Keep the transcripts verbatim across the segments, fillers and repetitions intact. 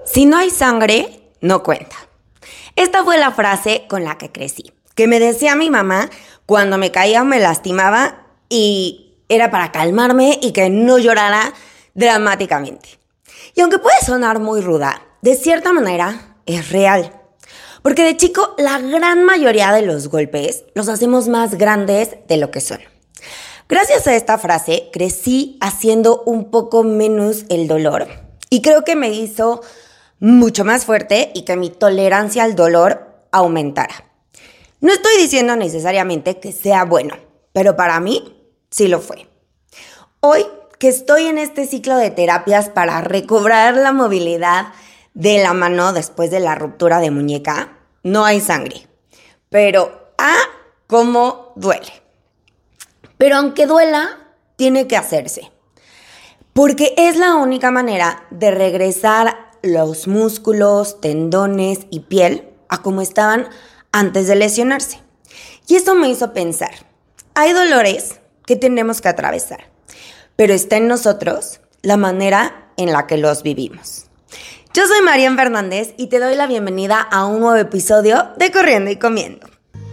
Si no hay sangre, no cuenta. Esta fue la frase con la que crecí, que me decía mi mamá cuando me caía o me lastimaba y era para calmarme y que no llorara dramáticamente. Y aunque puede sonar muy ruda, de cierta manera es real. Porque de chico la gran mayoría de los golpes los hacemos más grandes de lo que son. Gracias a esta frase crecí haciendo un poco menos el dolor y creo que me hizo mucho más fuerte y que mi tolerancia al dolor aumentara. No estoy diciendo necesariamente que sea bueno, pero para mí sí lo fue. Hoy que estoy en este ciclo de terapias para recobrar la movilidad de la mano después de la ruptura de muñeca, no hay sangre. Pero, ah, cómo duele. Pero aunque duela, tiene que hacerse. Porque es la única manera de regresar los músculos, tendones y piel a como estaban antes de lesionarse. Y eso me hizo pensar, hay dolores que tenemos que atravesar, pero está en nosotros la manera en la que los vivimos. Yo soy Marian Fernández y te doy la bienvenida a un nuevo episodio de Corriendo y Comiendo.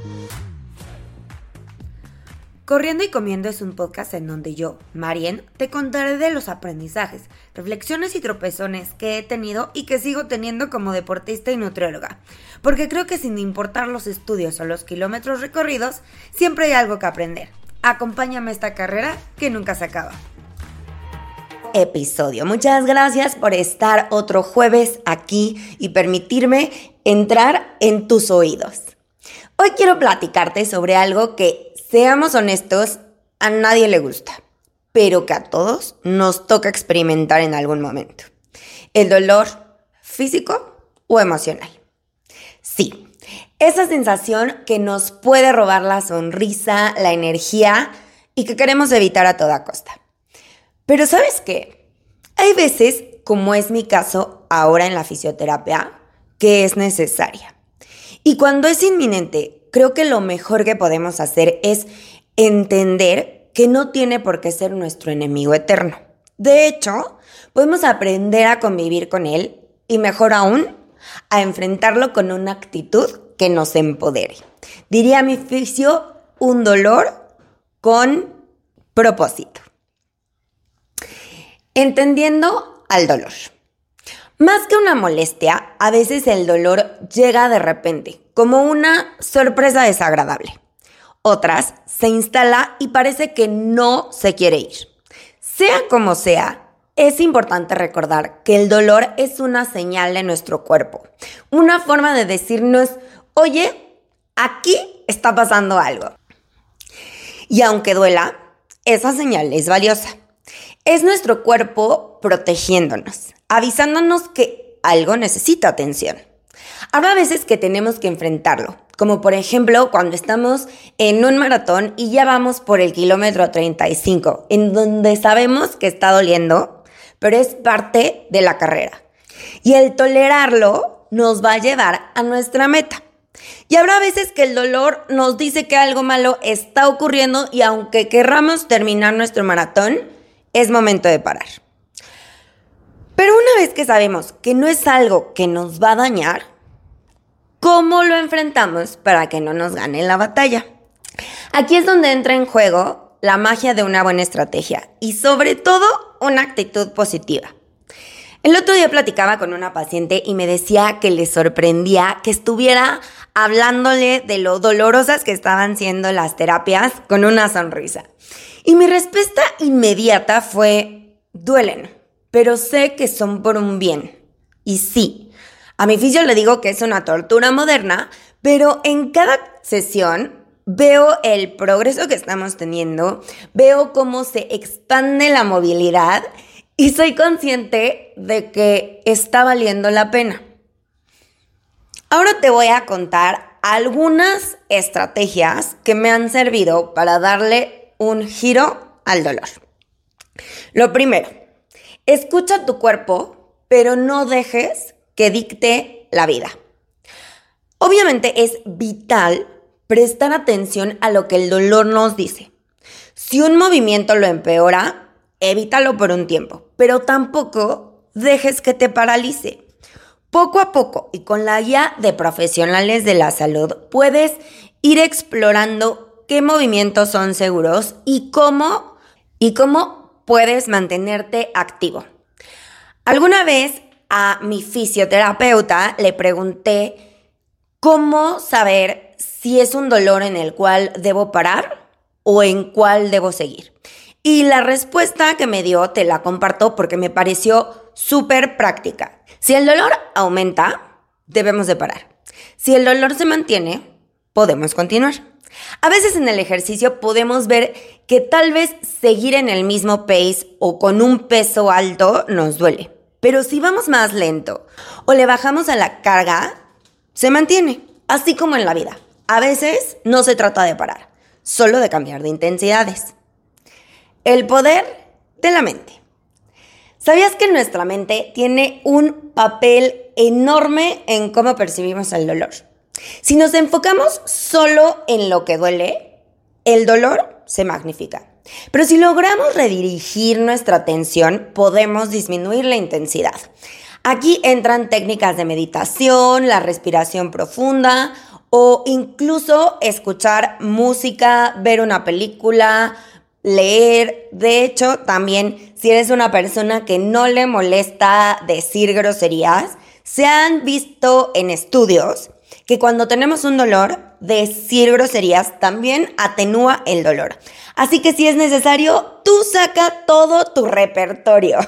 Corriendo y Comiendo es un podcast en donde yo, Marian, te contaré de los aprendizajes, reflexiones y tropezones que he tenido y que sigo teniendo como deportista y nutrióloga. Porque creo que sin importar los estudios o los kilómetros recorridos, siempre hay algo que aprender. Acompáñame a esta carrera que nunca se acaba. Episodio. Muchas gracias por estar otro jueves aquí y permitirme entrar en tus oídos. Hoy quiero platicarte sobre algo que, seamos honestos, a nadie le gusta, pero que a todos nos toca experimentar en algún momento. El dolor físico o emocional. Sí, esa sensación que nos puede robar la sonrisa, la energía y que queremos evitar a toda costa. Pero ¿sabes qué? Hay veces, como es mi caso ahora en la fisioterapia, que es necesaria. Y cuando es inminente, creo que lo mejor que podemos hacer es entender que no tiene por qué ser nuestro enemigo eterno. De hecho, podemos aprender a convivir con él y, mejor aún, a enfrentarlo con una actitud que nos empodere. Diría mi fisio, un dolor con propósito. Entendiendo al dolor. Más que una molestia, a veces el dolor llega de repente, como una sorpresa desagradable. Otras se instala y parece que no se quiere ir. Sea como sea, es importante recordar que el dolor es una señal de nuestro cuerpo, una forma de decirnos, oye, aquí está pasando algo. Y aunque duela, esa señal es valiosa. Es nuestro cuerpo protegiéndonos, avisándonos que algo necesita atención. Habrá veces que tenemos que enfrentarlo, como por ejemplo cuando estamos en un maratón y ya vamos por el kilómetro treinta y cinco, en donde sabemos que está doliendo, pero es parte de la carrera. Y el tolerarlo nos va a llevar a nuestra meta. Y habrá veces que el dolor nos dice que algo malo está ocurriendo y aunque querramos terminar nuestro maratón, es momento de parar. Pero una vez que sabemos que no es algo que nos va a dañar, ¿cómo lo enfrentamos para que no nos gane la batalla? Aquí es donde entra en juego la magia de una buena estrategia y sobre todo una actitud positiva. El otro día platicaba con una paciente y me decía que le sorprendía que estuviera hablándole de lo dolorosas que estaban siendo las terapias con una sonrisa. Y mi respuesta inmediata fue, duelen, pero sé que son por un bien. Y sí, a mi fisio le digo que es una tortura moderna, pero en cada sesión veo el progreso que estamos teniendo, veo cómo se expande la movilidad y soy consciente de que está valiendo la pena. Ahora te voy a contar algunas estrategias que me han servido para darle un giro al dolor. Lo primero, escucha tu cuerpo, pero no dejes que dicte la vida. Obviamente es vital prestar atención a lo que el dolor nos dice. Si un movimiento lo empeora, evítalo por un tiempo, pero tampoco dejes que te paralice. Poco a poco y con la guía de profesionales de la salud puedes ir explorando qué movimientos son seguros y cómo, y cómo puedes mantenerte activo. Alguna vez a mi fisioterapeuta le pregunté cómo saber si es un dolor en el cual debo parar o en cuál debo seguir. Y la respuesta que me dio te la comparto porque me pareció súper práctica. Si el dolor aumenta, debemos de parar. Si el dolor se mantiene, podemos continuar. A veces en el ejercicio podemos ver que tal vez seguir en el mismo pace o con un peso alto nos duele. Pero si vamos más lento o le bajamos a la carga, se mantiene. Así como en la vida. A veces no se trata de parar, solo de cambiar de intensidades. El poder de la mente. ¿Sabías que nuestra mente tiene un papel enorme en cómo percibimos el dolor? Si nos enfocamos solo en lo que duele, el dolor se magnifica. Pero si logramos redirigir nuestra atención, podemos disminuir la intensidad. Aquí entran técnicas de meditación, la respiración profunda o incluso escuchar música, ver una película, leer. De hecho, también si eres una persona que no le molesta decir groserías, se han visto en estudios que cuando tenemos un dolor, decir groserías también atenúa el dolor. Así que si es necesario, tú saca todo tu repertorio.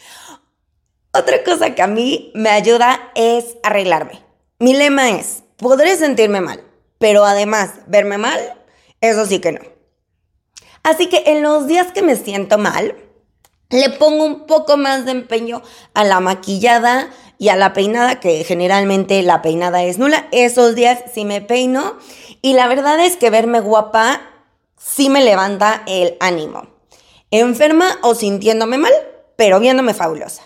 Otra cosa que a mí me ayuda es arreglarme. Mi lema es, podré sentirme mal, pero además verme mal, eso sí que no. Así que en los días que me siento mal, le pongo un poco más de empeño a la maquillada y a la peinada, que generalmente la peinada es nula. Esos días sí me peino y la verdad es que verme guapa sí me levanta el ánimo. Enferma o sintiéndome mal, pero viéndome fabulosa.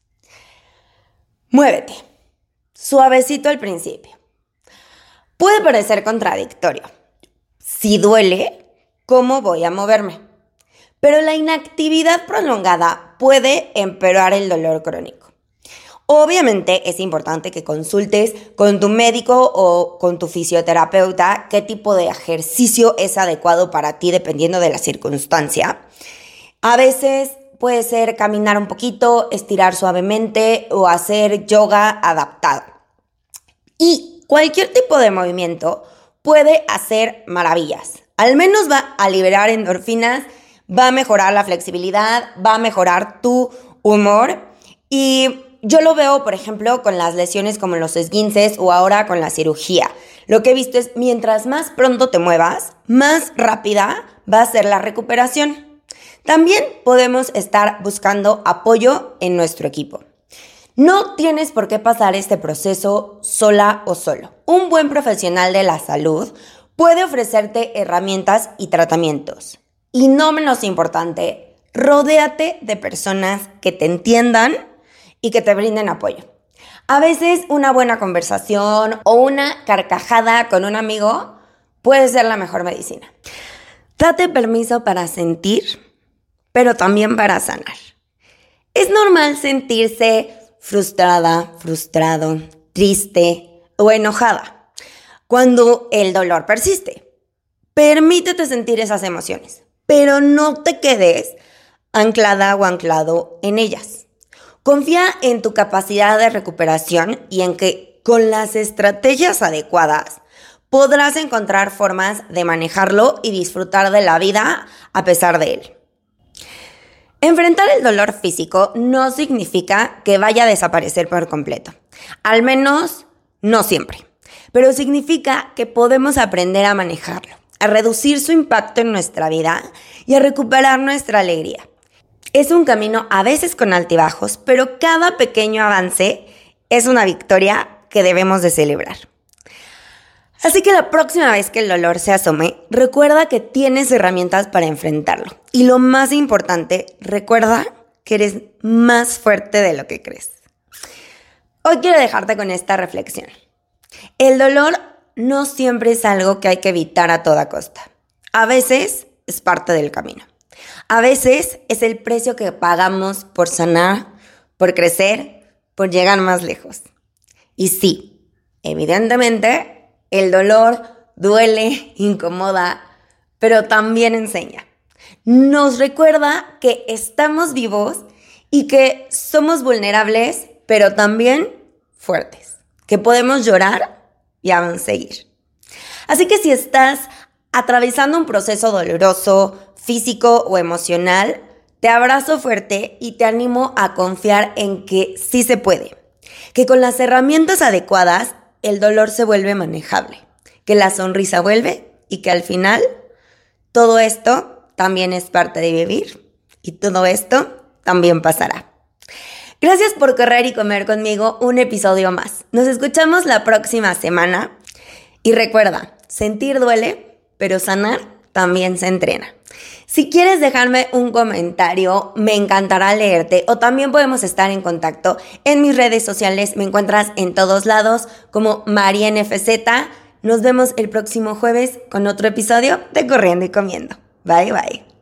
Muévete. Suavecito al principio. Puede parecer contradictorio. Si duele, ¿cómo voy a moverme? Pero la inactividad prolongada puede empeorar el dolor crónico. Obviamente es importante que consultes con tu médico o con tu fisioterapeuta qué tipo de ejercicio es adecuado para ti dependiendo de la circunstancia. A veces puede ser caminar un poquito, estirar suavemente o hacer yoga adaptado. Y cualquier tipo de movimiento puede hacer maravillas. Al menos va a liberar endorfinas, va a mejorar la flexibilidad, va a mejorar tu humor. Y yo lo veo, por ejemplo, con las lesiones como los esguinces o ahora con la cirugía. Lo que he visto es mientras más pronto te muevas, más rápida va a ser la recuperación. También podemos estar buscando apoyo en nuestro equipo. No tienes por qué pasar este proceso sola o solo. Un buen profesional de la salud puede ofrecerte herramientas y tratamientos. Y no menos importante, rodéate de personas que te entiendan y que te brinden apoyo. A veces una buena conversación o una carcajada con un amigo puede ser la mejor medicina. Date permiso para sentir, pero también para sanar. Es normal sentirse frustrada, frustrado, triste o enojada cuando el dolor persiste. Permítete sentir esas emociones, pero no te quedes anclada o anclado en ellas. Confía en tu capacidad de recuperación y en que con las estrategias adecuadas podrás encontrar formas de manejarlo y disfrutar de la vida a pesar de él. Enfrentar el dolor físico no significa que vaya a desaparecer por completo, al menos no siempre, pero significa que podemos aprender a manejarlo, a reducir su impacto en nuestra vida y a recuperar nuestra alegría. Es un camino a veces con altibajos, pero cada pequeño avance es una victoria que debemos de celebrar. Así que la próxima vez que el dolor se asome, recuerda que tienes herramientas para enfrentarlo. Y lo más importante, recuerda que eres más fuerte de lo que crees. Hoy quiero dejarte con esta reflexión. El dolor no siempre es algo que hay que evitar a toda costa. A veces es parte del camino. A veces es el precio que pagamos por sanar, por crecer, por llegar más lejos. Y sí, evidentemente, el dolor duele, incomoda, pero también enseña. Nos recuerda que estamos vivos y que somos vulnerables, pero también fuertes, que podemos llorar y aún seguir. Así que si estás atravesando un proceso doloroso, físico o emocional, te abrazo fuerte y te animo a confiar en que sí se puede, que con las herramientas adecuadas el dolor se vuelve manejable, que la sonrisa vuelve y que al final todo esto también es parte de vivir y todo esto también pasará. Gracias por correr y comer conmigo un episodio más. Nos escuchamos la próxima semana y recuerda, sentir duele, pero sanar también se entrena. Si quieres dejarme un comentario, me encantará leerte o también podemos estar en contacto en mis redes sociales. Me encuentras en todos lados como MarienFZ. Nos vemos el próximo jueves con otro episodio de Corriendo y Comiendo. Bye, bye.